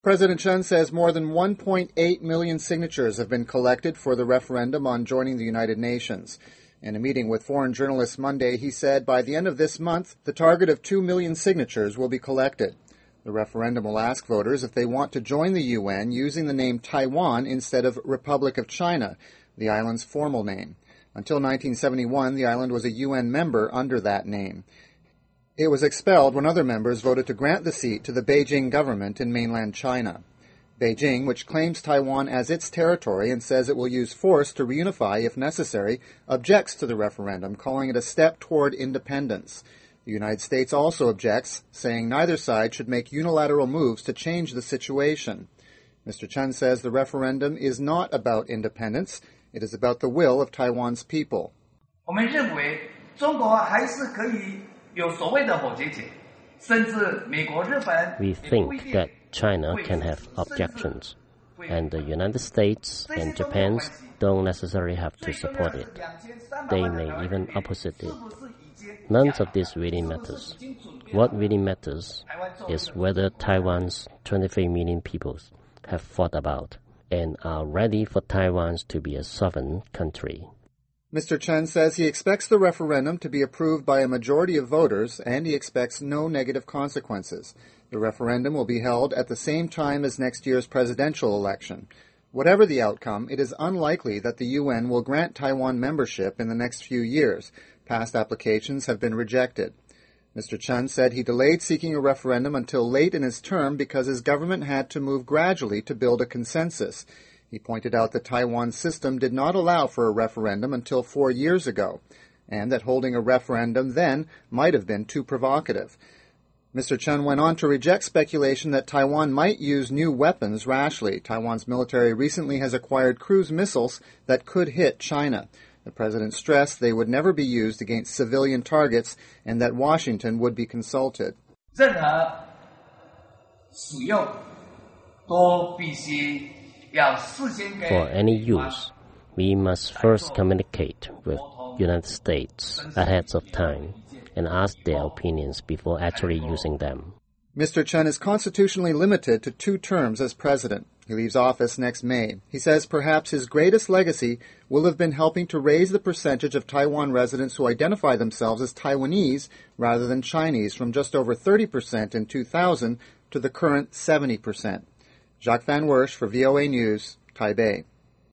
President Chen says more than 1.8 million signatures have been collected for the referendum on joining the United Nations. In a meeting with foreign journalists Monday, he said by the end of this month, the target of 2 million signatures will be collected. The referendum will ask voters if they want to join the UN using the name Taiwan instead of Republic of China, the island's formal name. Until 1971, the island was a UN member under that name. It was expelled when other members voted to grant the seat to the Beijing government in mainland China. Beijing, which claims Taiwan as its territory and says it will use force to reunify if necessary, objects to the referendum, calling it a step toward independence. The United States also objects, saying neither side should make unilateral moves to change the situation. Mr. Chen says the referendum is not about independence. It is about the will of Taiwan's people. We think that China can have objections, and the United States and Japan don't necessarily have to support it. They may even oppose it. None of this really matters. What really matters is whether Taiwan's 23 million people have thought about and are ready for Taiwan to be a sovereign country. Mr. Chen says he expects the referendum to be approved by a majority of voters, and he expects no negative consequences. The referendum will be held at the same time as next year's presidential election. Whatever the outcome, it is unlikely that the UN will grant Taiwan membership in the next few years. Past applications have been rejected. Mr. Chen said he delayed seeking a referendum until late in his term because his government had to move gradually to build a consensus. He pointed out that Taiwan's system did not allow for a referendum until 4 years ago, and that holding a referendum then might have been too provocative. Mr. Chen went on to reject speculation that Taiwan might use new weapons rashly. Taiwan's military recently has acquired cruise missiles that could hit China. The president stressed they would never be used against civilian targets and that Washington would be consulted. For any use, we must first communicate with United States ahead of time and ask their opinions before actually using them. Mr. Chen is constitutionally limited to 2 terms as president. He leaves office next May. He says perhaps his greatest legacy will have been helping to raise the percentage of Taiwan residents who identify themselves as Taiwanese rather than Chinese from just over 30% in 2000 to the current 70%. Jacques Van Wersch for VOA News, Taipei.